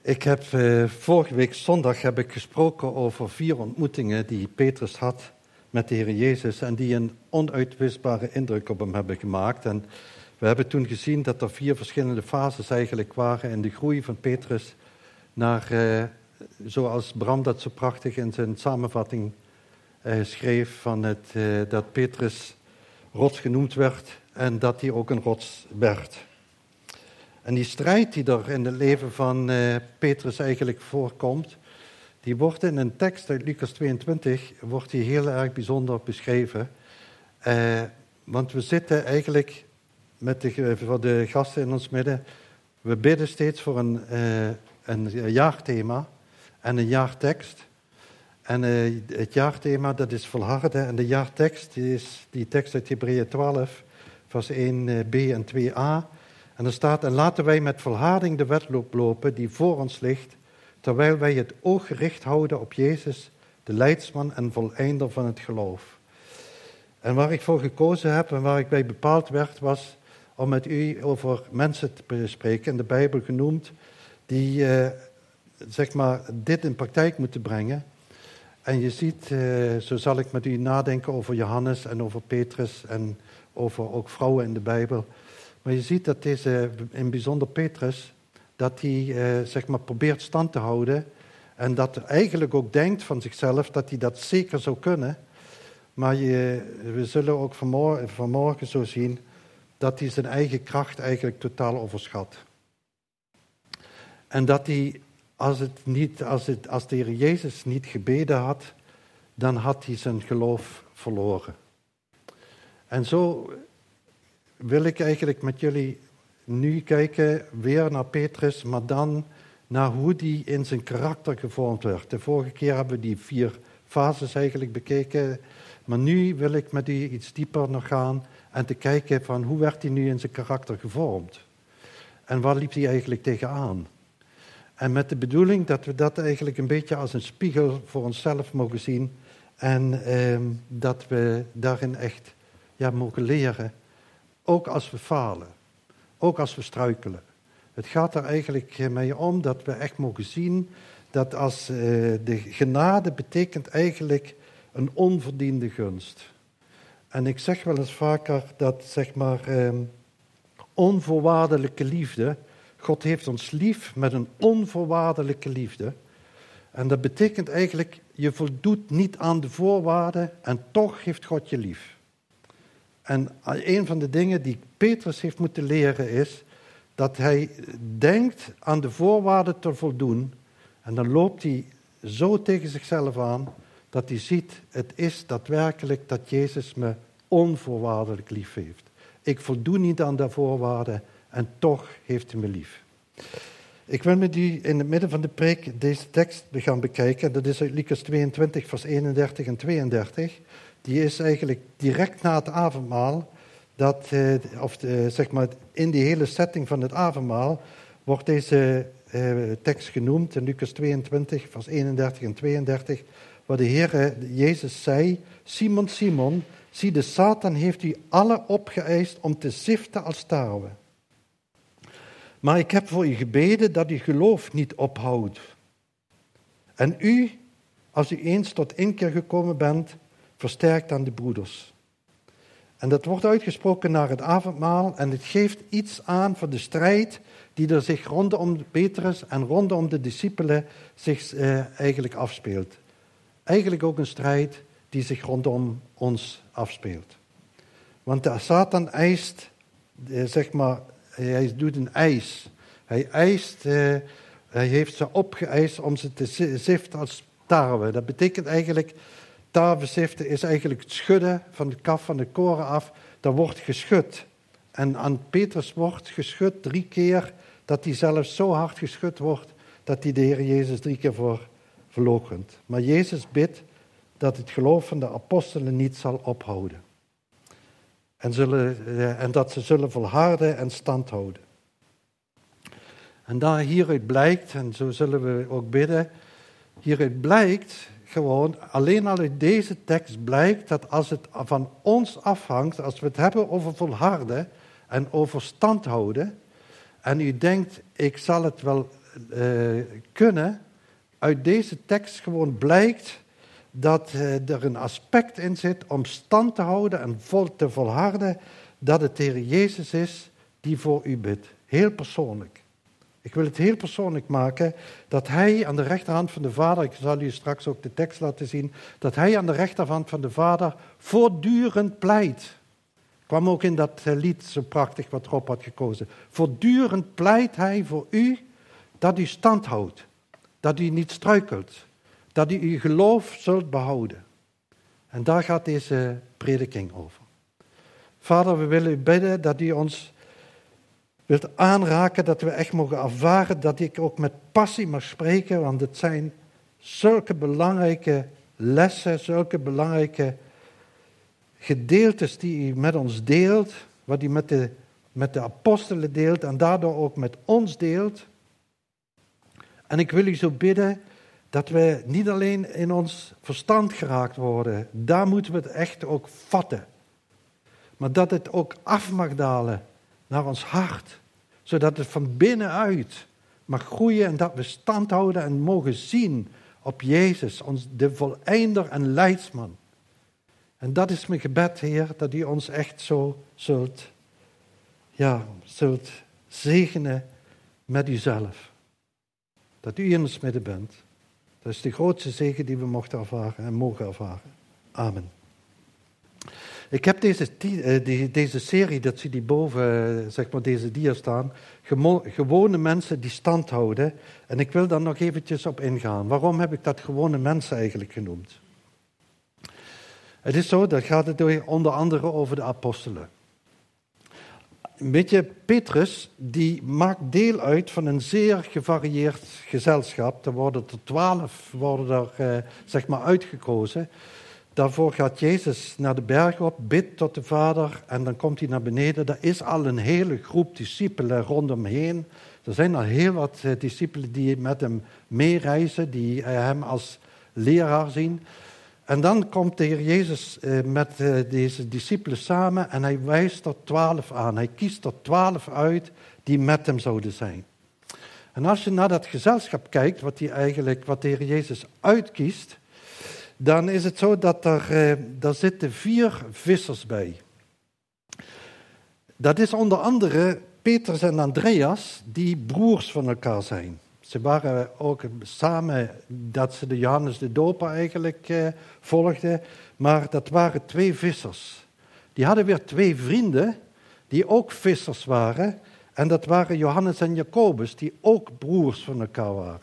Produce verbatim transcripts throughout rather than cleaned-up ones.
Ik heb uh, vorige week zondag heb ik gesproken over vier ontmoetingen die Petrus had met de Heer Jezus en die een onuitwisbare indruk op hem hebben gemaakt. En we hebben toen gezien dat er vier verschillende fases eigenlijk waren in de groei van Petrus naar, uh, zoals Bram dat zo prachtig in zijn samenvatting uh, schreef, van het, uh, dat Petrus rots genoemd werd en dat hij ook een rots werd. En die strijd die er in het leven van uh, Petrus eigenlijk voorkomt, die wordt in een tekst uit Lucas tweeëntwintig, wordt die heel erg bijzonder beschreven. Uh, want we zitten eigenlijk met de, voor de gasten in ons midden, we bidden steeds voor een, uh, een jaarthema en een jaartekst. En uh, het jaarthema, dat is volharden. En de jaartekst, die is die tekst uit Hebreeën twaalf, vers één b en twee a. En er staat, en laten wij met volharding de wedloop lopen die voor ons ligt, terwijl wij het oog gericht houden op Jezus, de leidsman en voleinder van het geloof. En waar ik voor gekozen heb en waar ik bij bepaald werd, was om met u over mensen te bespreken, in de Bijbel genoemd, die uh, zeg maar dit in praktijk moeten brengen. En je ziet, uh, zo zal ik met u nadenken over Johannes en over Petrus en over ook vrouwen in de Bijbel. Maar je ziet dat deze, in bijzonder Petrus, dat hij uh, zeg maar probeert stand te houden en dat hij eigenlijk ook denkt van zichzelf dat hij dat zeker zou kunnen. Maar je, we zullen ook vanmorgen, vanmorgen zo zien dat hij zijn eigen kracht eigenlijk totaal overschat. En dat hij, als, het niet, als, het, als de Heer Jezus niet gebeden had, dan had hij zijn geloof verloren. En zo wil ik eigenlijk met jullie nu kijken weer naar Petrus, maar dan naar hoe die in zijn karakter gevormd werd. De vorige keer hebben we die vier fases eigenlijk bekeken, maar nu wil ik met u iets dieper nog gaan en te kijken van hoe werd hij nu in zijn karakter gevormd. En waar liep hij eigenlijk tegenaan? En met de bedoeling dat we dat eigenlijk een beetje als een spiegel voor onszelf mogen zien en eh, dat we daarin echt ja, mogen leren. Ook als we falen, ook als we struikelen. Het gaat er eigenlijk mee om dat we echt mogen zien dat als uh, de genade betekent eigenlijk een onverdiende gunst. En ik zeg wel eens vaker dat zeg maar um, onvoorwaardelijke liefde, God heeft ons lief met een onvoorwaardelijke liefde. En dat betekent eigenlijk, je voldoet niet aan de voorwaarden en toch heeft God je lief. En een van de dingen die Petrus heeft moeten leren is dat hij denkt aan de voorwaarden te voldoen. En dan loopt hij zo tegen zichzelf aan dat hij ziet, het is daadwerkelijk dat Jezus me onvoorwaardelijk lief heeft. Ik voldoen niet aan de voorwaarden en toch heeft hij me lief. Ik wil met u in het midden van de preek deze tekst gaan bekijken. Dat is uit Lucas tweeëntwintig, vers eenendertig en tweeëndertig. Die is eigenlijk direct na het avondmaal, dat, eh, of de, zeg maar in die hele setting van het avondmaal, wordt deze eh, tekst genoemd in Lucas tweeëntwintig, vers eenendertig en tweeëndertig, waar de Heer Jezus zei, Simon, Simon, zie de Satan heeft u alle opgeëist om te ziften als tarwe. Maar ik heb voor u gebeden dat uw geloof niet ophoudt. En u, als u eens tot inkeer gekomen bent, versterkt aan de broeders. En dat wordt uitgesproken naar het avondmaal en het geeft iets aan van de strijd die er zich rondom Petrus en rondom de discipelen zich eh, eigenlijk afspeelt. Eigenlijk ook een strijd die zich rondom ons afspeelt. Want de Satan eist, eh, zeg maar, hij doet een eis. Hij eist, eh, hij heeft ze opgeëist om ze te ziften als tarwe. Dat betekent eigenlijk, tarweziften is eigenlijk het schudden van de kaf van de koren af. Daar wordt geschud. En aan Petrus wordt geschud drie keer, dat hij zelfs zo hard geschud wordt, dat hij de Heer Jezus drie keer voor verloochent. Maar Jezus bidt dat het geloof van de apostelen niet zal ophouden. En, zullen, en dat ze zullen volharden en stand houden. En daar hieruit blijkt, en zo zullen we ook bidden, hieruit blijkt gewoon, alleen al uit deze tekst blijkt dat als het van ons afhangt, als we het hebben over volharden en over stand houden, en u denkt, ik zal het wel uh, kunnen. Uit deze tekst gewoon blijkt dat uh, er een aspect in zit om stand te houden en vol te volharden dat het de Heer Jezus is die voor u bidt. Heel persoonlijk. Ik wil het heel persoonlijk maken dat hij aan de rechterhand van de Vader, ik zal u straks ook de tekst laten zien, dat hij aan de rechterhand van de Vader voortdurend pleit. Kwam ook in dat lied zo prachtig wat Rob had gekozen. Voortdurend pleit hij voor u dat u stand houdt. Dat u niet struikelt. Dat u uw geloof zult behouden. En daar gaat deze prediking over. Vader, we willen u bidden dat u ons wilt aanraken, dat we echt mogen ervaren dat ik ook met passie mag spreken, want het zijn zulke belangrijke lessen, zulke belangrijke gedeeltes die u met ons deelt, wat u met de, met de apostelen deelt en daardoor ook met ons deelt. En ik wil u zo bidden dat we niet alleen in ons verstand geraakt worden, daar moeten we het echt ook vatten. Maar dat het ook af mag dalen naar ons hart, zodat het van binnenuit mag groeien en dat we stand houden en mogen zien op Jezus, ons, de voleinder en leidsman. En dat is mijn gebed, Heer, dat u ons echt zo zult, ja, zult zegenen met uzelf. Dat u in ons midden bent. Dat is de grootste zegen die we mochten ervaren en mogen ervaren. Amen. Ik heb deze, deze serie, dat zie je boven, zeg maar deze dia staan, gewone mensen die stand houden. En ik wil daar nog eventjes op ingaan. Waarom heb ik dat gewone mensen eigenlijk genoemd? Het is zo, dat gaat het onder andere over de apostelen. Weet je, Petrus, die maakt deel uit van een zeer gevarieerd gezelschap. Er worden er twaalf worden er, uh, zeg maar uitgekozen. Daarvoor gaat Jezus naar de berg op, bidt tot de Vader en dan komt hij naar beneden. Er is al een hele groep discipelen rondom heen. Er zijn al heel wat uh, discipelen die met hem meereizen, die uh, hem als leraar zien. En dan komt de Heer Jezus uh, met uh, deze discipelen samen en hij wijst er twaalf aan. Hij kiest er twaalf uit die met hem zouden zijn. En als je naar dat gezelschap kijkt, wat, hij eigenlijk, wat de Heer Jezus uitkiest, dan is het zo dat er, uh, daar zitten vier vissers bij. Dat is onder andere Petrus en Andreas, die broers van elkaar zijn. Ze waren ook samen dat ze de Johannes de Doper eigenlijk uh, volgden, maar dat waren twee vissers. Die hadden weer twee vrienden die ook vissers waren en dat waren Johannes en Jacobus, die ook broers van elkaar waren.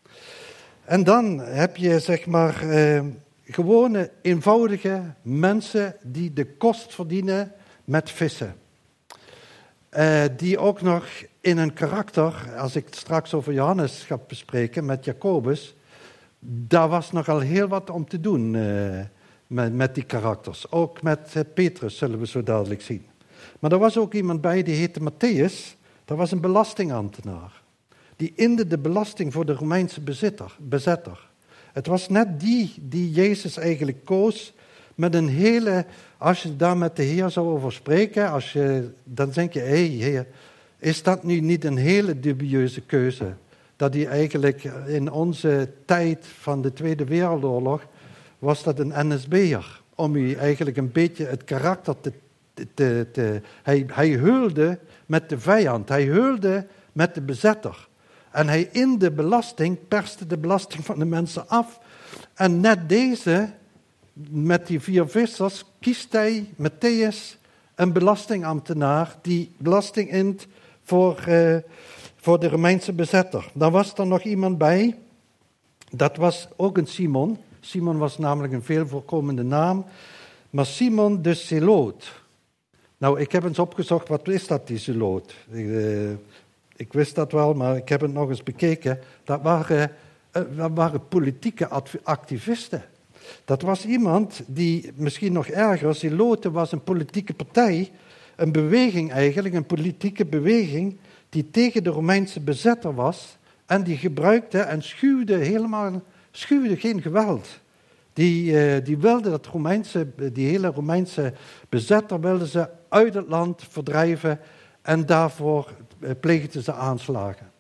En dan heb je zeg maar uh, gewone eenvoudige mensen die de kost verdienen met vissen. Uh, die ook nog in een karakter, als ik het straks over Johannes ga bespreken met Jacobus, daar was nogal heel wat om te doen uh, met, met die karakters. Ook met uh, Petrus zullen we zo dadelijk zien. Maar er was ook iemand bij die heette Matthäus, dat was een belastingambtenaar. Die inde de belasting voor de Romeinse bezitter, bezetter. Het was net die die Jezus eigenlijk koos met een hele, als je daar met de Heer zou over spreken, als je, dan denk je, hé hey, Heer, is dat nu niet een hele dubieuze keuze? Dat hij eigenlijk in onze tijd van de Tweede Wereldoorlog, was dat een N S B'er. Om u eigenlijk een beetje het karakter te... te, te hij, hij heulde met de vijand, hij heulde met de bezetter. En hij in de belasting, perste de belasting van de mensen af. En net deze, met die vier vissers, kiest hij, Matthäus, een belastingambtenaar die belasting int voor, uh, voor de Romeinse bezetter. Dan was er nog iemand bij, dat was ook een Simon. Simon was namelijk een veel voorkomende naam, maar Simon de Zeloot. Nou, ik heb eens opgezocht, wat is dat, die Zeloot? Uh, ik wist dat wel, maar ik heb het nog eens bekeken. Dat waren, uh, dat waren politieke activisten. Dat was iemand die, misschien nog erger, Zeloten was een politieke partij, een beweging eigenlijk, een politieke beweging die tegen de Romeinse bezetter was en die gebruikte en schuwde helemaal, schuwde geen geweld. Die, uh, die wilde dat Romeinse, die hele Romeinse bezetter wilden ze uit het land verdrijven en daarvoor uh, pleegden ze aanslagen.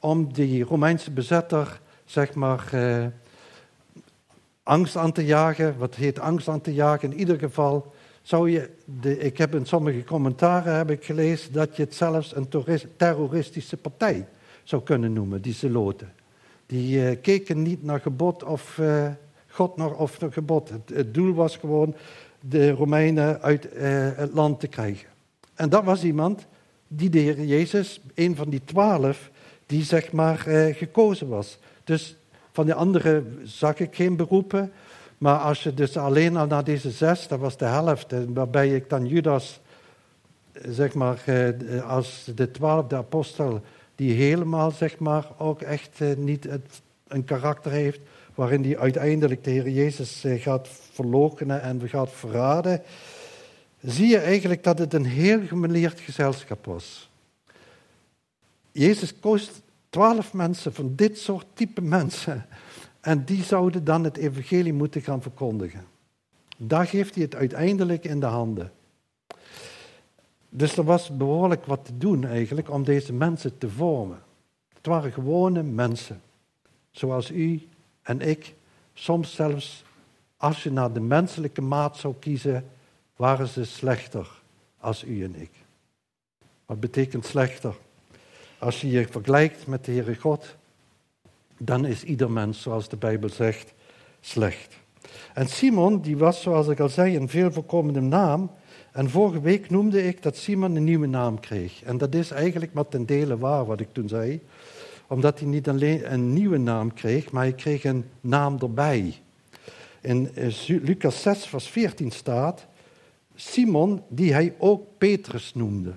om die Romeinse bezetter, zeg maar, eh, angst aan te jagen. Wat heet angst aan te jagen? In ieder geval zou je, de, ik heb in sommige commentaren heb ik gelezen dat je het zelfs een terroristische partij zou kunnen noemen, die Zeloten. Die uh, keken niet naar gebod of uh, God naar of naar gebod. Het, het doel was gewoon de Romeinen uit uh, het land te krijgen. En dat was iemand die de Heer Jezus, een van die twaalf, die zeg maar uh, gekozen was. Dus van de anderen zag ik geen beroepen. Maar als je dus alleen al naar deze zes, dat was de helft, waarbij ik dan Judas, zeg maar, uh, als de twaalfde apostel, die helemaal, zeg maar, ook echt uh, niet het, een karakter heeft, waarin hij uiteindelijk de Heer Jezus uh, gaat verloochenen en gaat verraden, zie je eigenlijk dat het een heel gemêleerd gezelschap was. Jezus koos twaalf mensen van dit soort type mensen en die zouden dan het evangelie moeten gaan verkondigen. Daar geeft hij het uiteindelijk in de handen. Dus er was behoorlijk wat te doen eigenlijk om deze mensen te vormen. Het waren gewone mensen, zoals u en ik. Soms zelfs, als je naar de menselijke maat zou kiezen, waren ze slechter als u en ik. Wat betekent slechter? Als je je vergelijkt met de Heere God, dan is ieder mens, zoals de Bijbel zegt, slecht. En Simon, die was, zoals ik al zei, een veel voorkomende naam. En vorige week noemde ik dat Simon een nieuwe naam kreeg. En dat is eigenlijk maar ten dele waar, wat ik toen zei. Omdat hij niet alleen een nieuwe naam kreeg, maar hij kreeg een naam erbij. In Lucas zes, vers veertien staat, Simon, die hij ook Petrus noemde.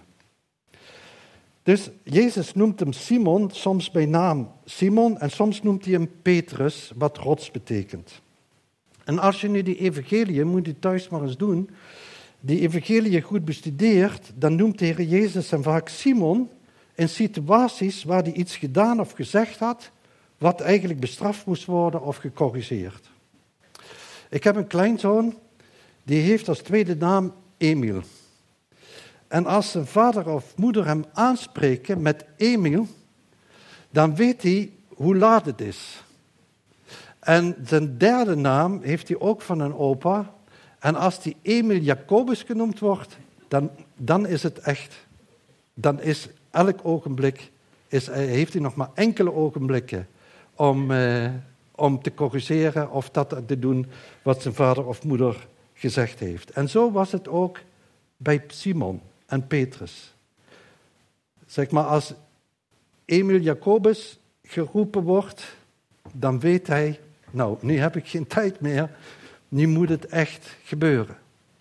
Dus Jezus noemt hem Simon, soms bij naam Simon, en soms noemt hij hem Petrus, wat rots betekent. En als je nu die evangelie, moet je thuis maar eens doen, die evangelie goed bestudeert, dan noemt de Heer Jezus hem vaak Simon in situaties waar hij iets gedaan of gezegd had, wat eigenlijk bestraft moest worden of gecorrigeerd. Ik heb een kleinzoon, die heeft als tweede naam Emiel. En als zijn vader of moeder hem aanspreken met Emiel, dan weet hij hoe laat het is. En zijn derde naam heeft hij ook van een opa. En als die Emil Jacobus genoemd wordt, dan, dan is het echt. Dan is elk ogenblik, is, heeft hij nog maar enkele ogenblikken om, eh, om te corrigeren of dat te doen wat zijn vader of moeder gezegd heeft. En zo was het ook bij Simon en Petrus. Zeg maar, als Emil Jacobus geroepen wordt, dan weet hij, nou, nu heb ik geen tijd meer, nu moet het echt gebeuren.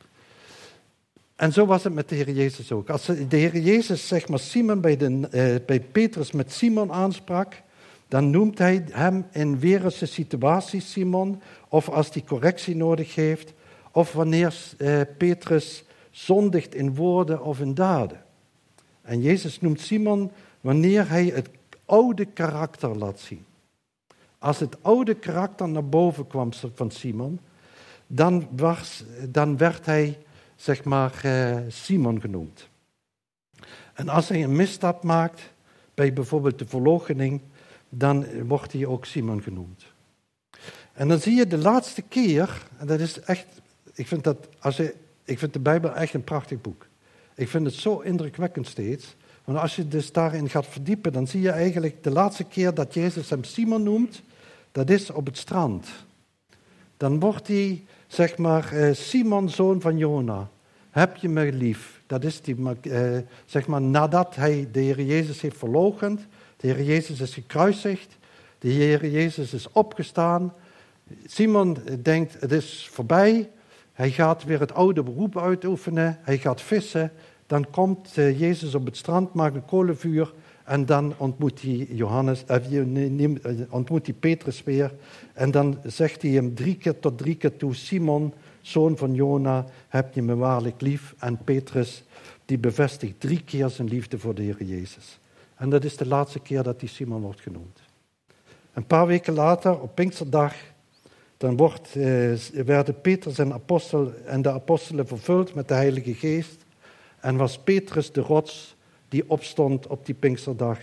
En zo was het met de Heer Jezus ook. Als de Heer Jezus, zeg maar, Simon bij, de, uh, bij Petrus met Simon aansprak, dan noemt hij hem in wereldse situaties Simon, of als hij correctie nodig heeft, of wanneer uh, Petrus zondigt in woorden of in daden. En Jezus noemt Simon wanneer hij het oude karakter laat zien. Als het oude karakter naar boven kwam van Simon, dan, was, dan werd hij, zeg maar, uh, Simon genoemd. En als hij een misstap maakt, bij bijvoorbeeld de verloochening, dan wordt hij ook Simon genoemd. En dan zie je de laatste keer, en dat is echt, ik vind, dat, als je, ik vind de Bijbel echt een prachtig boek. Ik vind het zo indrukwekkend steeds. Want als je dus daarin gaat verdiepen, dan zie je eigenlijk de laatste keer dat Jezus hem Simon noemt, dat is op het strand. Dan wordt hij, zeg maar, Simon, zoon van Jona. Heb je me lief? Dat is die, uh, zeg maar, nadat hij de Heer Jezus heeft verloochend. De Heer Jezus is gekruisigd. De Heer Jezus is opgestaan. Simon denkt, het is voorbij. Hij gaat weer het oude beroep uitoefenen. Hij gaat vissen. Dan komt uh, Jezus op het strand, maakt een kolenvuur. En dan ontmoet hij, Johannes, uh, ontmoet hij Petrus weer. En dan zegt hij hem drie keer tot drie keer toe, Simon, zoon van Jona, heb je me waarlijk lief? En Petrus, die bevestigt drie keer zijn liefde voor de Heer Jezus. En dat is de laatste keer dat hij Simon wordt genoemd. Een paar weken later, op Pinksterdag, dan wordt, uh, werden Petrus en, apostel, en de apostelen vervuld met de Heilige Geest. En was Petrus de rots die opstond op die Pinksterdag.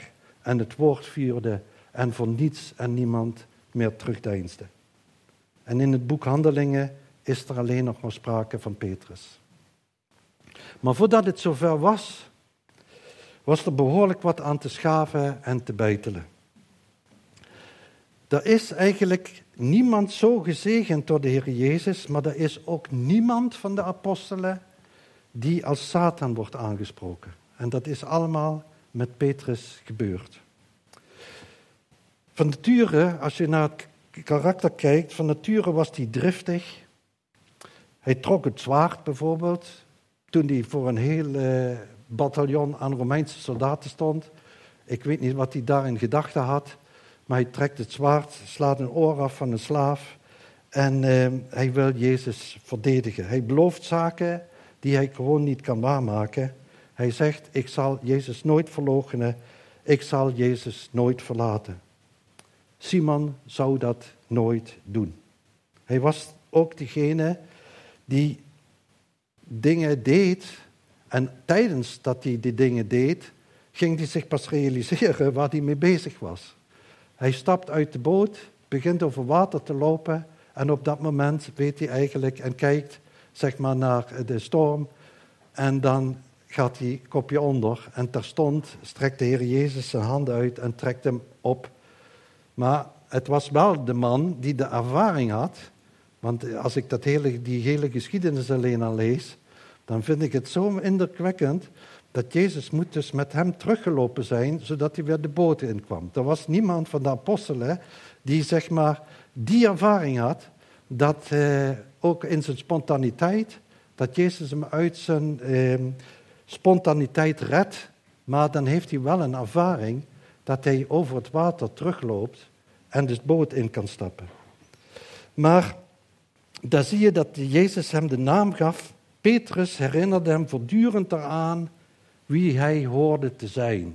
en het woord vuurde en voor niets en niemand meer terugdeinsde. En in het boek Handelingen is er alleen nog maar sprake van Petrus. Maar voordat het zover was, was er behoorlijk wat aan te schaven en te beitelen. Er is eigenlijk niemand zo gezegend door de Heer Jezus, maar er is ook niemand van de apostelen die als Satan wordt aangesproken. En dat is allemaal met Petrus gebeurd. Van nature, als je naar het karakter kijkt, van nature was hij driftig. Hij trok het zwaard bijvoorbeeld, toen hij voor een heel uh, bataljon aan Romeinse soldaten stond. Ik weet niet wat hij daar in gedachten had, maar hij trekt het zwaard, slaat een oor af van een slaaf en uh, hij wil Jezus verdedigen. Hij belooft zaken die hij gewoon niet kan waarmaken. Hij zegt, ik zal Jezus nooit verloochenen, ik zal Jezus nooit verlaten. Simon zou dat nooit doen. Hij was ook degene die dingen deed en tijdens dat hij die dingen deed, ging hij zich pas realiseren waar hij mee bezig was. Hij stapt uit de boot, begint over water te lopen en op dat moment weet hij eigenlijk en kijkt zeg maar naar de storm en dan gaat hij kopje onder en terstond strekt de Heer Jezus zijn hand uit en trekt hem op. Maar het was wel de man die de ervaring had, want als ik dat hele, die hele geschiedenis alleen al lees, dan vind ik het zo indrukwekkend dat Jezus moet dus met hem teruggelopen zijn, zodat hij weer de boot inkwam. Er was niemand van de apostelen die zeg maar die ervaring had, dat eh, ook in zijn spontaniteit, dat Jezus hem uit zijn eh, spontaniteit redt, maar dan heeft hij wel een ervaring dat hij over het water terugloopt en de boot in kan stappen. Maar daar zie je dat Jezus hem de naam gaf. Petrus herinnerde hem voortdurend eraan wie hij hoorde te zijn.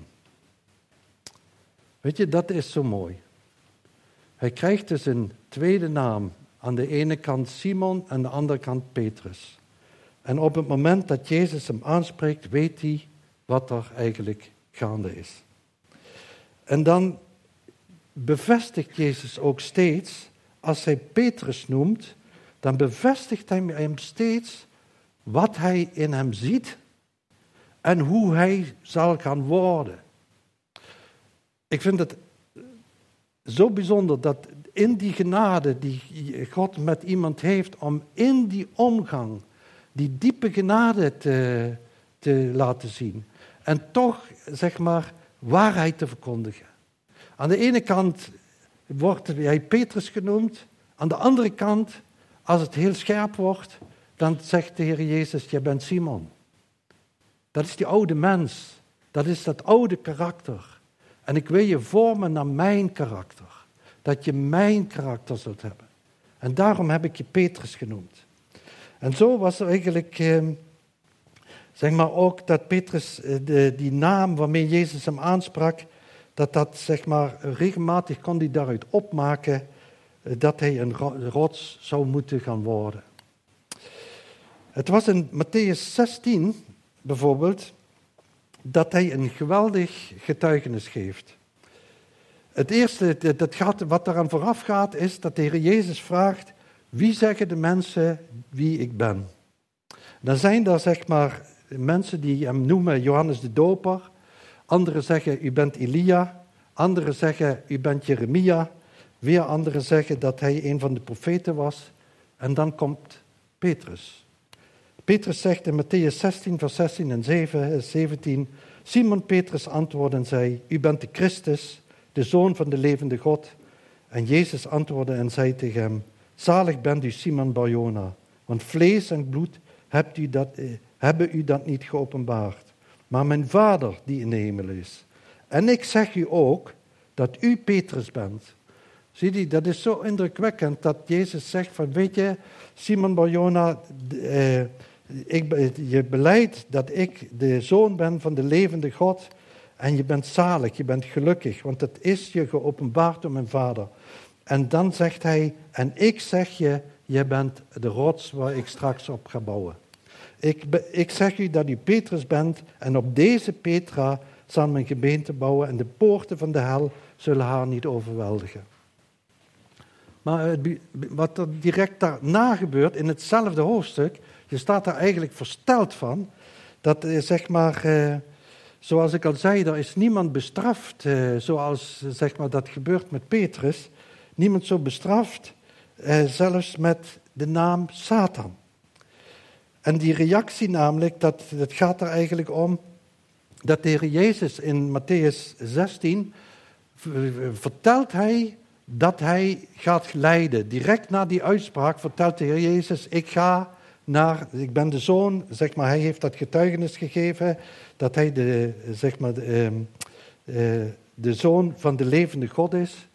Weet je, dat is zo mooi. Hij krijgt dus een tweede naam. Aan de ene kant Simon, aan de andere kant Petrus. En op het moment dat Jezus hem aanspreekt, weet hij wat er eigenlijk gaande is. En dan bevestigt Jezus ook steeds, als hij Petrus noemt, dan bevestigt hij hem steeds wat hij in hem ziet en hoe hij zal gaan worden. Ik vind het zo bijzonder dat in die genade die God met iemand heeft, om in die omgang die diepe genade te, te laten zien en toch, zeg maar, waarheid te verkondigen. Aan de ene kant wordt hij Petrus genoemd, aan de andere kant, als het heel scherp wordt, dan zegt de Heer Jezus, jij bent Simon. Dat is die oude mens, dat is dat oude karakter. En ik wil je vormen naar mijn karakter, dat je mijn karakter zult hebben. En daarom heb ik je Petrus genoemd. En zo was er eigenlijk, eh, zeg maar ook dat Petrus, eh, de, die naam waarmee Jezus hem aansprak, dat dat zeg maar regelmatig kon hij daaruit opmaken eh, dat hij een rots zou moeten gaan worden. Het was in Mattheüs zestien bijvoorbeeld dat hij een geweldig getuigenis geeft. Het eerste dat gaat, wat eraan vooraf gaat is dat de Heer Jezus vraagt, wie zeggen de mensen wie ik ben? Dan zijn er zeg maar mensen die hem noemen Johannes de Doper. Anderen zeggen u bent Elia. Anderen zeggen u bent Jeremia. Weer anderen zeggen dat hij een van de profeten was. En dan komt Petrus. Petrus zegt in Mattheüs zestien, vers zestien en zeventien... Simon Petrus antwoordde en zei, u bent de Christus, de Zoon van de levende God. En Jezus antwoordde en zei tegen hem, zalig bent u Simon Barjona, want vlees en bloed hebt u dat, eh, hebben u dat niet geopenbaard, maar mijn Vader die in de hemel is. En ik zeg u ook dat u Petrus bent. Zie je, dat is zo indrukwekkend dat Jezus zegt van, weet je, Simon Barjona, eh, ik, je belijdt dat ik de Zoon ben van de levende God en je bent zalig, je bent gelukkig, want het is je geopenbaard door mijn Vader. En dan zegt hij, en ik zeg je, je bent de rots waar ik straks op ga bouwen. Ik, ik zeg u dat u Petrus bent en op deze Petra zal mijn gemeente bouwen en de poorten van de hel zullen haar niet overweldigen. Maar wat er direct daarna gebeurt, in hetzelfde hoofdstuk, je staat daar eigenlijk versteld van, dat zeg maar, eh, zoals ik al zei, er is niemand bestraft, eh, zoals zeg maar, dat gebeurt met Petrus. Niemand zo bestraft, eh, zelfs met de naam Satan. En die reactie namelijk, dat, dat gaat er eigenlijk om, dat de Heer Jezus in Matthäus zestien, vertelt hij dat hij gaat lijden. Direct na die uitspraak vertelt de Heer Jezus, ik ga naar, ik ben de zoon, zeg maar, hij heeft dat getuigenis gegeven, dat hij de, zeg maar, de, uh, uh, de zoon van de levende God is.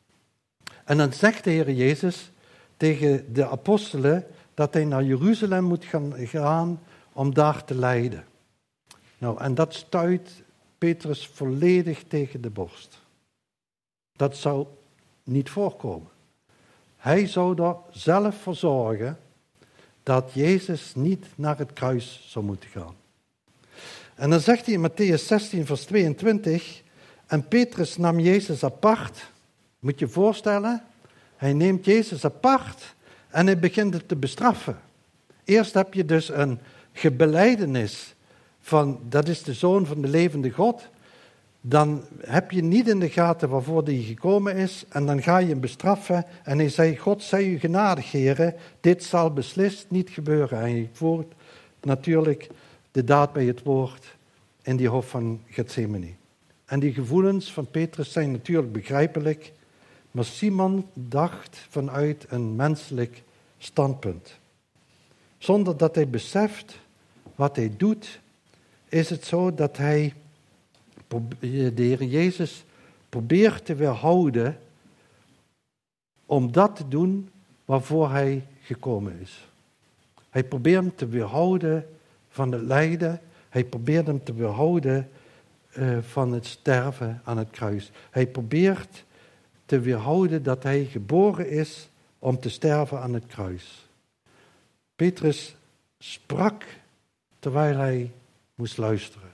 En dan zegt de Heer Jezus tegen de apostelen dat hij naar Jeruzalem moet gaan, gaan om daar te lijden. Nou, en dat stuit Petrus volledig tegen de borst. Dat zou niet voorkomen. Hij zou er zelf voor zorgen dat Jezus niet naar het kruis zou moeten gaan. En dan zegt hij in Matthäus zestien, vers tweeëntwintig, en Petrus nam Jezus apart. Moet je je voorstellen, hij neemt Jezus apart en hij begint het te bestraffen. Eerst heb je dus een gebelijdenis van, dat is de zoon van de levende God. Dan heb je niet in de gaten waarvoor hij gekomen is. En dan ga je hem bestraffen. En hij zei, God zij u genadig, heren. Dit zal beslist niet gebeuren. En hij voert natuurlijk de daad bij het woord in die hof van Gethsemane. En die gevoelens van Petrus zijn natuurlijk begrijpelijk. Maar Simon dacht vanuit een menselijk standpunt. Zonder dat hij beseft wat hij doet, is het zo dat hij de Heer Jezus probeert te weerhouden om dat te doen waarvoor hij gekomen is. Hij probeert hem te weerhouden van het lijden. Hij probeert hem te weerhouden uh, van het sterven aan het kruis. Hij probeert te weerhouden dat hij geboren is om te sterven aan het kruis. Petrus sprak terwijl hij moest luisteren.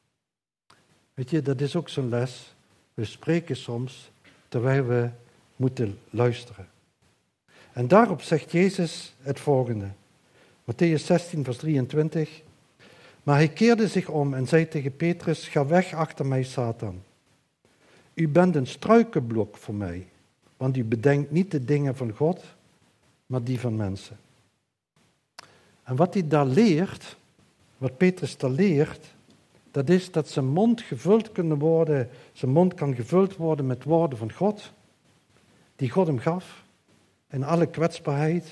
Weet je, dat is ook zo'n les. We spreken soms terwijl we moeten luisteren. En daarop zegt Jezus het volgende. Matthäus zestien, vers drieëntwintig. Maar hij keerde zich om en zei tegen Petrus, ga weg achter mij, Satan. U bent een struikenblok voor mij, want u bedenkt niet de dingen van God, maar die van mensen. En wat hij daar leert, wat Petrus daar leert, dat is dat zijn mond gevuld kan worden, zijn mond kan gevuld worden met woorden van God, die God hem gaf, in alle kwetsbaarheid.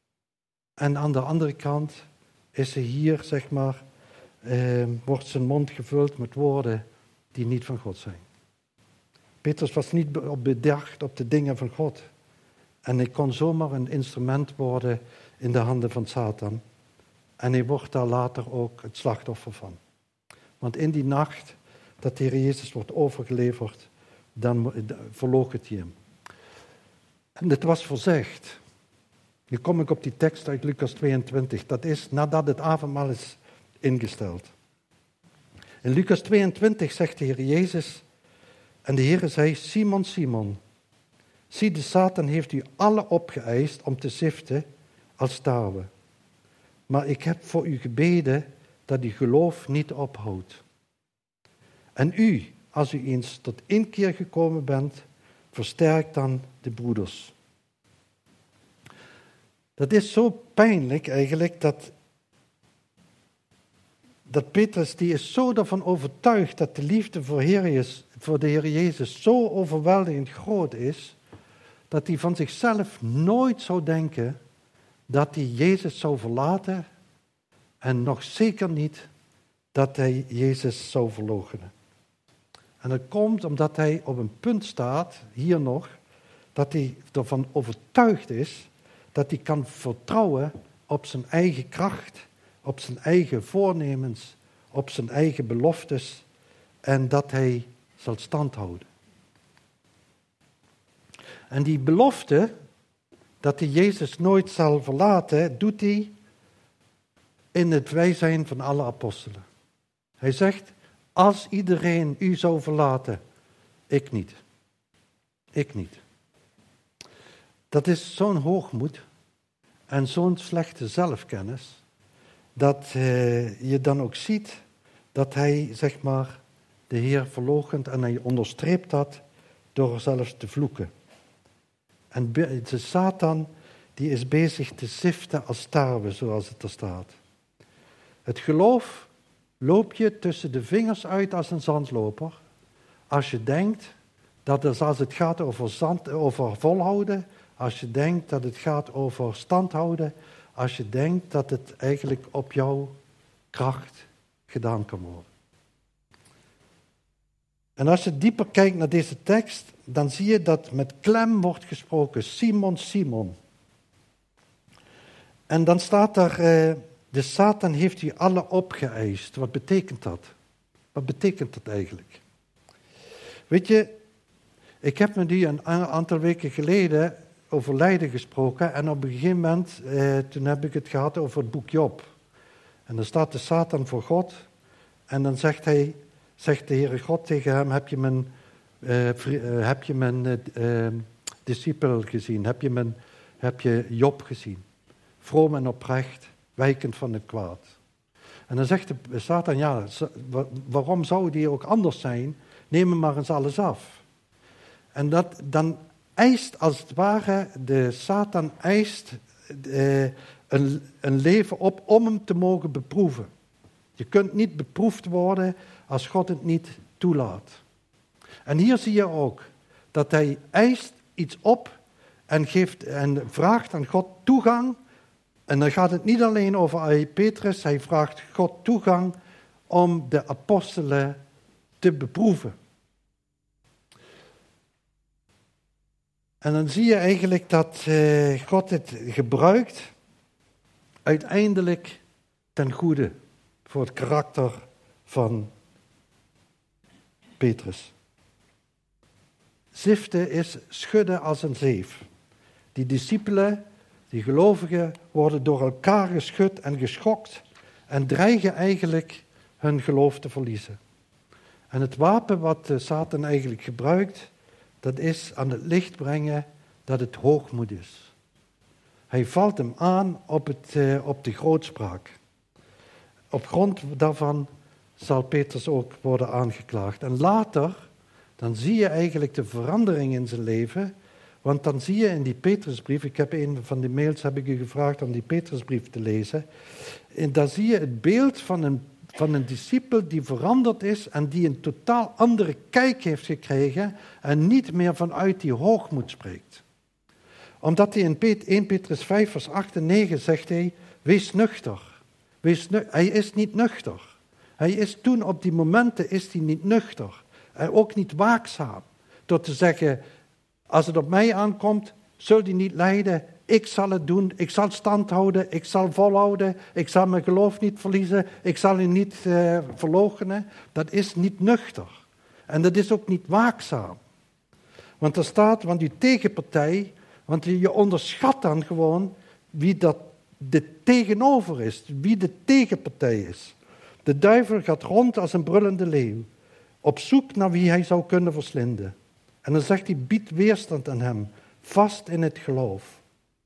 En aan de andere kant is hij hier, zeg maar, eh, wordt zijn mond gevuld met woorden die niet van God zijn. Petrus was niet bedacht op de dingen van God. En hij kon zomaar een instrument worden in de handen van Satan. En hij wordt daar later ook het slachtoffer van. Want in die nacht dat de Heer Jezus wordt overgeleverd, dan verloochent hij hem. En het was voorzegd. Nu kom ik op die tekst uit Lucas tweeëntwintig. Dat is nadat het avondmaal is ingesteld. In Lucas tweeëntwintig zegt de Heer Jezus, en de Heer zei, Simon, Simon, zie de Satan heeft u alle opgeëist om te ziften als tarwe. Maar ik heb voor u gebeden dat uw geloof niet ophoudt. En u, als u eens tot inkeer gekomen bent, versterk dan de broeders. Dat is zo pijnlijk eigenlijk, dat, dat Petrus, die is zo ervan overtuigd dat de liefde voor, Heer is, voor de Heer Jezus zo overweldigend groot is, dat hij van zichzelf nooit zou denken dat hij Jezus zou verlaten en nog zeker niet dat hij Jezus zou verloochenen. En dat komt omdat hij op een punt staat, hier nog, dat hij ervan overtuigd is dat hij kan vertrouwen op zijn eigen kracht, op zijn eigen voornemens, op zijn eigen beloftes en dat hij zal standhouden. En die belofte, dat hij Jezus nooit zal verlaten, doet hij in het bijzijn van alle apostelen. Hij zegt, Als iedereen u zou verlaten, ik niet. Ik niet. Dat is zo'n hoogmoed en zo'n slechte zelfkennis, dat uh, je dan ook ziet dat hij, zeg maar, de Heer verloochent en hij onderstreept dat door zelfs te vloeken. En de Satan, die is bezig te ziften als tarwe, zoals het er staat. Het geloof loop je tussen de vingers uit als een zandloper, als je denkt dat het, als het gaat over, zand, over volhouden, als je denkt dat het gaat over standhouden, als je denkt dat het eigenlijk op jouw kracht gedaan kan worden. En als je dieper kijkt naar deze tekst, dan zie je dat met klem wordt gesproken, Simon, Simon. En dan staat daar, eh, de Satan heeft u alle opgeëist. Wat betekent dat? Wat betekent dat eigenlijk? Weet je, ik heb met u een aantal weken geleden over lijden gesproken en op een gegeven moment, eh, toen heb ik het gehad over het boek Job. En dan staat de Satan voor God en dan zegt hij, zegt de Heere God tegen hem, heb je mijn, uh, vri- uh, heb je mijn uh, uh, discipel gezien, heb je, mijn, heb je Job gezien, vroom en oprecht, wijkend van het kwaad. En dan zegt de Satan, ja, waarom zou die ook anders zijn, neem hem maar eens alles af. En dat, dan eist als het ware, de Satan eist uh, een, een leven op om hem te mogen beproeven. Je kunt niet beproefd worden als God het niet toelaat. En hier zie je ook dat hij eist iets op en, geeft, en vraagt aan God toegang. En dan gaat het niet alleen over Petrus, hij vraagt God toegang om de apostelen te beproeven. En dan zie je eigenlijk dat uh, God het gebruikt uiteindelijk ten goede voor het karakter van Petrus. Ziften is schudden als een zeef. Die discipelen, die gelovigen, worden door elkaar geschud en geschokt en dreigen eigenlijk hun geloof te verliezen. En het wapen wat Satan eigenlijk gebruikt, dat is aan het licht brengen dat het hoogmoed is. Hij valt hem aan op, het, uh, op de grootspraak. Op grond daarvan zal Petrus ook worden aangeklaagd. En later, dan zie je eigenlijk de verandering in zijn leven. Want dan zie je in die Petrusbrief, ik heb een van die mails heb ik u gevraagd om die Petrusbrief te lezen. En daar zie je het beeld van een, van een discipel die veranderd is en die een totaal andere kijk heeft gekregen en niet meer vanuit die hoogmoed spreekt. Omdat hij in eerste Petrus vijf vers acht en negen zegt hij, wees nuchter. Wees nu- hij is niet nuchter. Hij is toen op die momenten is hij niet nuchter. En ook niet waakzaam. Door te zeggen, als het op mij aankomt, zul je niet lijden. Ik zal het doen. Ik zal stand houden. Ik zal volhouden. Ik zal mijn geloof niet verliezen. Ik zal u niet uh, verloochenen. Dat is niet nuchter. En dat is ook niet waakzaam. Want er staat, want die tegenpartij, want je onderschat dan gewoon wie dat de tegenover is, wie de tegenpartij is. De duivel gaat rond als een brullende leeuw, op zoek naar wie hij zou kunnen verslinden. En dan zegt hij, bied weerstand aan hem, vast in het geloof.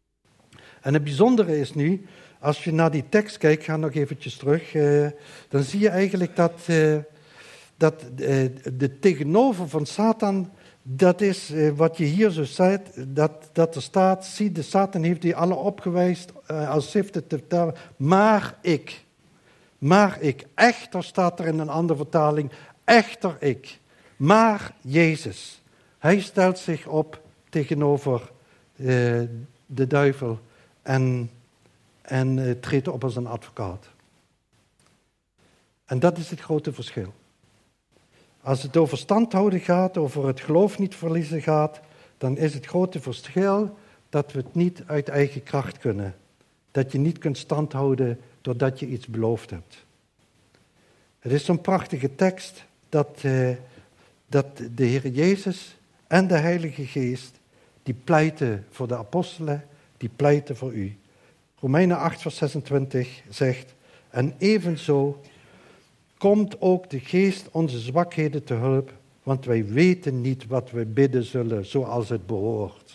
En het bijzondere is nu, als je naar die tekst kijkt, ga nog eventjes terug, eh, dan zie je eigenlijk dat, eh, dat eh, de tegenover van Satan, dat is eh, wat je hier zo zegt, dat, dat er staat, zie, de Satan heeft die alle opgewijst uh, als ziften te vertellen, maar ik, maar ik, echter staat er in een andere vertaling, echter ik, maar Jezus, hij stelt zich op tegenover uh, de duivel en, en uh, treedt op als een advocaat. En dat is het grote verschil. Als het over standhouden gaat, over het geloof niet verliezen gaat, dan is het grote verschil dat we het niet uit eigen kracht kunnen. Dat je niet kunt standhouden doordat je iets beloofd hebt. Het is zo'n prachtige tekst dat, uh, dat de Heer Jezus en de Heilige Geest, die pleiten voor de apostelen, die pleiten voor u. Romeinen acht vers zesentwintig zegt, en evenzo komt ook de geest onze zwakheden te hulp, want wij weten niet wat we bidden zullen zoals het behoort.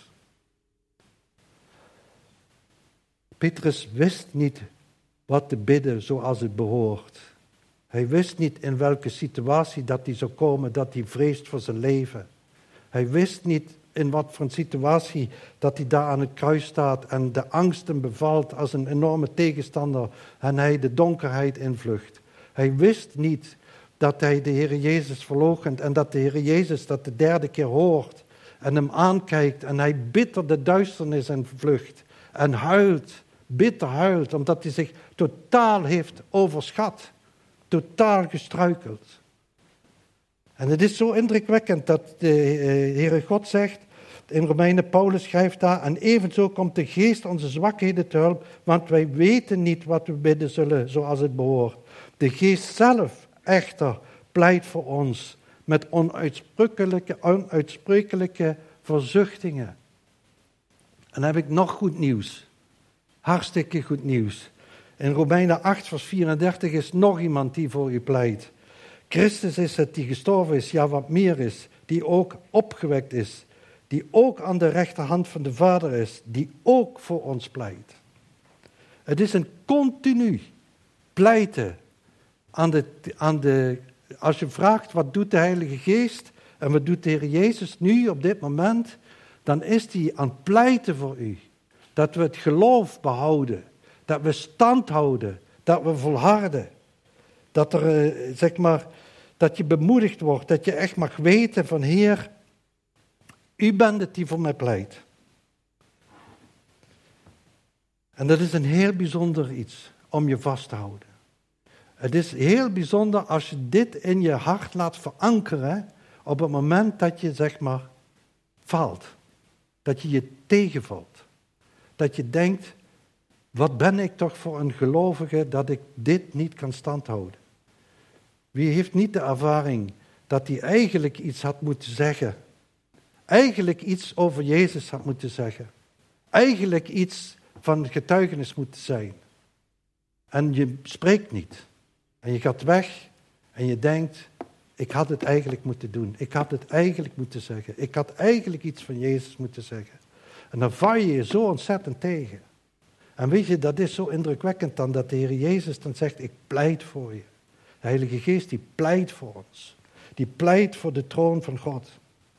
Petrus wist niet wat te bidden zoals het behoort. Hij wist niet in welke situatie dat hij zou komen, dat hij vreest voor zijn leven. Hij wist niet in wat voor een situatie dat hij daar aan het kruis staat en de angst hem bevalt als een enorme tegenstander en hij de donkerheid invlucht. Hij wist niet dat hij de Heer Jezus verloochent en dat de Heer Jezus dat de derde keer hoort en hem aankijkt en hij bitter de duisternis in vlucht en huilt, bitter huilt, omdat hij zich totaal heeft overschat, totaal gestruikeld. En het is zo indrukwekkend dat de Heere God zegt, in Romeinen, Paulus schrijft daar, en evenzo komt de geest onze zwakheden te hulp, want wij weten niet wat we bidden zullen zoals het behoort. De geest zelf echter pleit voor ons met onuitsprekelijke, onuitsprekelijke verzuchtingen. En dan heb ik nog goed nieuws. Hartstikke goed nieuws. In Romeinen acht vers vierendertig is nog iemand die voor u pleit. Christus is het die gestorven is, ja wat meer is, die ook opgewekt is, die ook aan de rechterhand van de Vader is, die ook voor ons pleit. Het is een continu pleiten aan de, aan de, als je vraagt wat doet de Heilige Geest en wat doet de Heer Jezus nu op dit moment, dan is hij aan het pleiten voor u. Dat we het geloof behouden, dat we stand houden, dat we volharden. Dat, er, zeg maar, dat je bemoedigd wordt, dat je echt mag weten van Heer, u bent het die voor mij pleit. En dat is een heel bijzonder iets om je vast te houden. Het is heel bijzonder als je dit in je hart laat verankeren op het moment dat je zeg maar valt. Dat je je tegenvalt. Dat je denkt, wat ben ik toch voor een gelovige dat ik dit niet kan standhouden. Wie heeft niet de ervaring dat hij eigenlijk iets had moeten zeggen? Eigenlijk iets over Jezus had moeten zeggen. Eigenlijk iets van getuigenis moeten zijn. En je spreekt niet. En je gaat weg en je denkt, ik had het eigenlijk moeten doen. Ik had het eigenlijk moeten zeggen. Ik had eigenlijk iets van Jezus moeten zeggen. En dan val je je zo ontzettend tegen. En weet je, dat is zo indrukwekkend dan dat de Heer Jezus dan zegt, ik pleit voor je. De Heilige Geest die pleit voor ons. Die pleit voor de troon van God.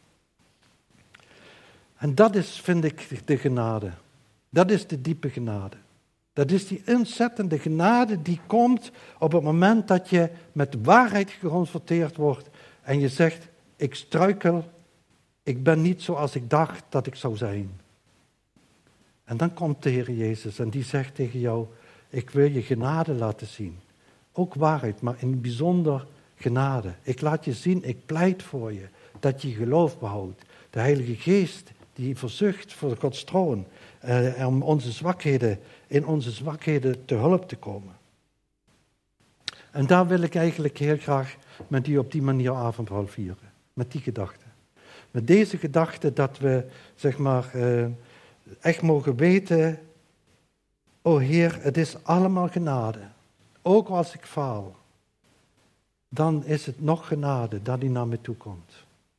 En dat is, vind ik, de genade. Dat is de diepe genade. Dat is die ontzettende genade die komt op het moment dat je met waarheid geconfronteerd wordt en je zegt, ik struikel, ik ben niet zoals ik dacht dat ik zou zijn. En dan komt de Heer Jezus en die zegt tegen jou, ik wil je genade laten zien. Ook waarheid, maar in het bijzonder genade. Ik laat je zien, ik pleit voor je, dat je geloof behoudt. De Heilige Geest die verzucht voor Gods troon, eh, om onze zwakheden, in onze zwakheden te hulp te komen. En daar wil ik eigenlijk heel graag met u op die manier avondmaal vieren. Met die gedachte. Met deze gedachte dat we, zeg maar, eh, echt mogen weten, o Heer, het is allemaal genade. Ook als ik faal, dan is het nog genade dat die naar me toe komt.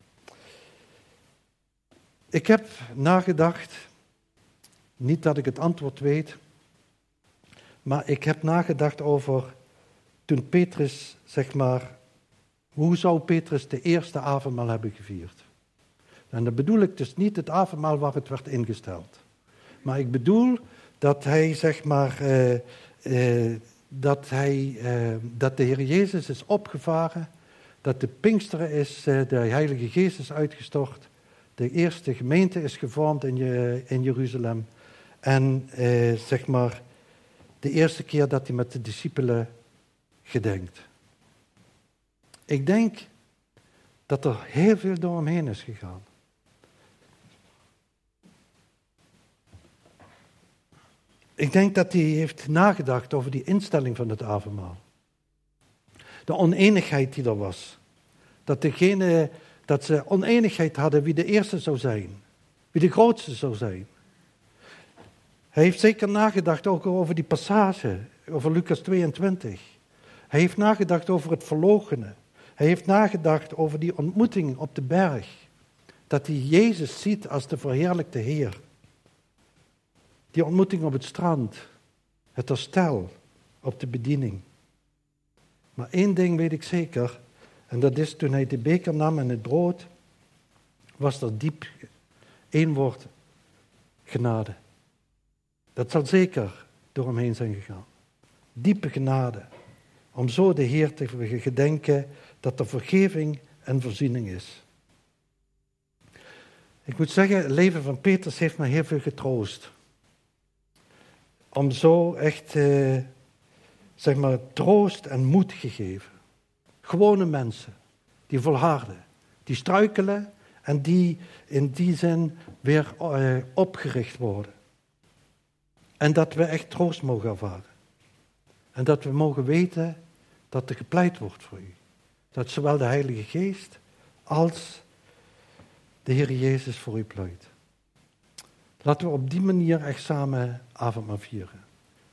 Ik heb nagedacht, niet dat ik het antwoord weet, maar ik heb nagedacht over toen Petrus, zeg maar, hoe zou Petrus de eerste avondmaal hebben gevierd? En dan bedoel ik dus niet het avondmaal waar het werd ingesteld. Maar ik bedoel dat hij, zeg maar, uh, uh, dat, hij, uh, dat de Heer Jezus is opgevaren, dat de Pinksteren is, uh, de Heilige Geest is uitgestort, de eerste gemeente is gevormd in, je, in Jeruzalem en, uh, zeg maar, de eerste keer dat hij met de discipelen gedenkt. Ik denk dat er heel veel door hem heen is gegaan. Ik denk dat hij heeft nagedacht over die instelling van het avondmaal. De oneenigheid die er was. Dat, degene, dat ze oneenigheid hadden wie de eerste zou zijn. Wie de grootste zou zijn. Hij heeft zeker nagedacht ook over die passage, over Lucas tweeëntwintig. Hij heeft nagedacht over het verloochenen. Hij heeft nagedacht over die ontmoeting op de berg. Dat hij Jezus ziet als de verheerlijkte Heer. Die ontmoeting op het strand. Het herstel op de bediening. Maar één ding weet ik zeker. En dat is toen hij de beker nam en het brood. Was er diep één woord. Genade. Dat zal zeker door hem heen zijn gegaan. Diepe genade. Om zo de Heer te gedenken dat er vergeving en voorziening is. Ik moet zeggen, het leven van Petrus heeft me heel veel getroost. Om zo echt, eh, zeg maar, troost en moed gegeven. Gewone mensen, die volharden, die struikelen en die in die zin weer eh, opgericht worden. En dat we echt troost mogen ervaren. En dat we mogen weten dat er gepleit wordt voor u. Dat zowel de Heilige Geest als de Heer Jezus voor u pleit. Laten we op die manier echt samen avondmaal vieren.